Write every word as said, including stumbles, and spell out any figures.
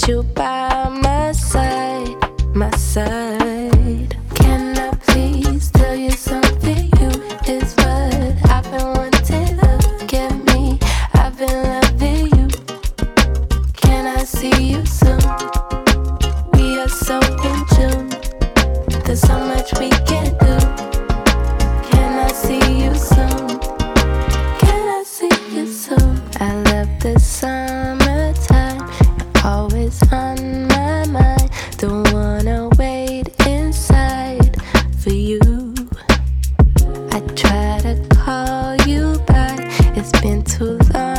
want you by my side, my side. Can I please tell you something? You is what I've been wanting. Look at me, I've been loving you. Can I see you soon? We are so in tune. There's so much we can do. Can I see you soon? Can I see you soon? I love the summertime. You're always on my mind. Don't wanna wait inside for you. I try to call you back. It's been too long.